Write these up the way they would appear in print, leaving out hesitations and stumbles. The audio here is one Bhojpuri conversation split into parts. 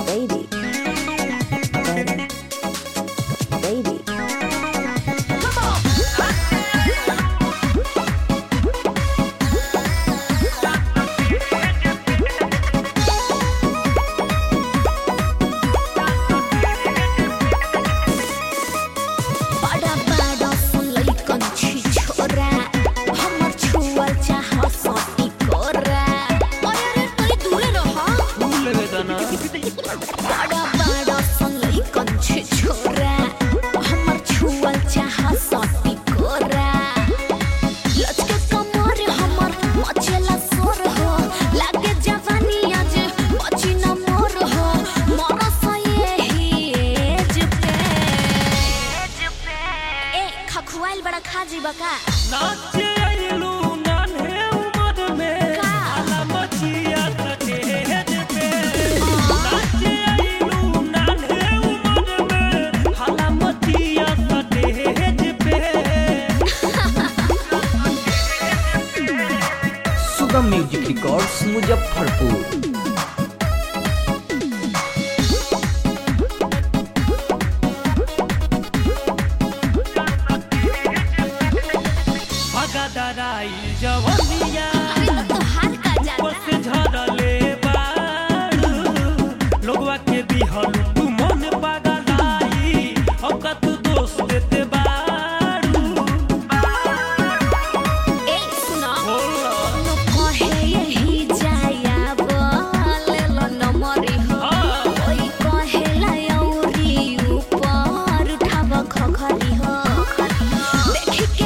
baby, better, baby. खुआइल बड़ा खाजी बका नाचे आइलू नान्हे उमर में आला मचिया सटेज पे नाचे आइलू नान्हे उमर में आला मचिया सटेज पे सुगम म्यूजिक रिकॉर्ड्स मुजफ्फरपुर। दराई जवनिया बस झरले बारू लोगवा के बिहल तू मन पागलाई अब का तू दोष देते बारू ए सुना नो कहे यही जाया बोले लो न मरी हो कोई कहे लायौरी ऊपर उठाव खखरी हो देखि के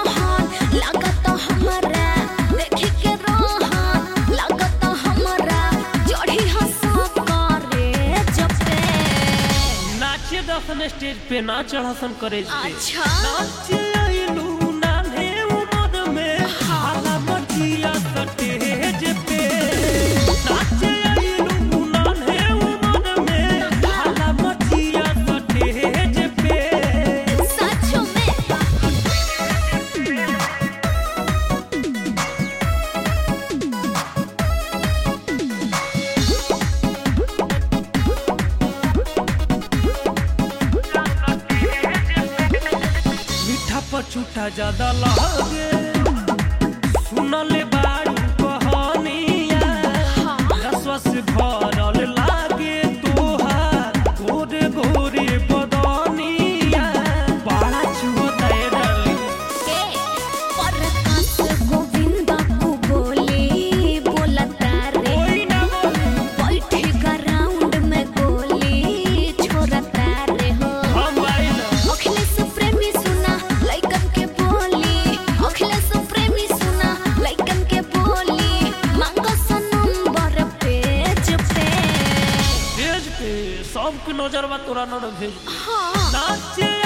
स्टेज पे ना चढ़ासन करे अच्छा नाचे आइलू नान्हे उमर में आला मचिया सटेज पे नाचे आइलू नान्हे उमर में आला मचिया सटेज पे सच में पछूटा ज्यादा लगे सुनले बारू कहानिया रसवा से भरल लागे तोहार गोरे गोरे बदनिया बड़ा छुअता है डार्लिंग के परकाश गोविंद को बोली बोलता रे बैठे ग्राउंड में गोली छोड़ता रे हो हम भाई ना अखिलेश प्रेमी सुना लइकन के बोली अखिलेश प्रेमी सुना लइकन के बोली मांगो नंबर पेज पे सबके नजर बा तोरा न भेज हाँ नाचे